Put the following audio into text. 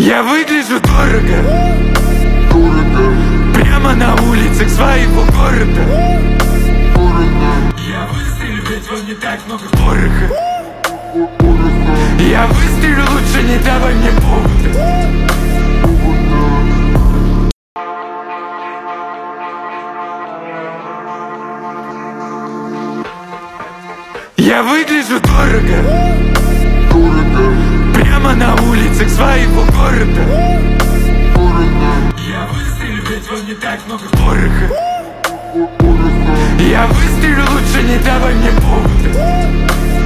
Я выгляжу дорого, прямо на улицах своего города. Я выстрелю, ведь вам не так много пороха. Я выстрелю, лучше не давай мне повода. Я выгляжу дорого, прямо на улицах своего города. Я выстрелю, ведь вам не так много пороха. Я выстрелю, лучше не давай мне повода.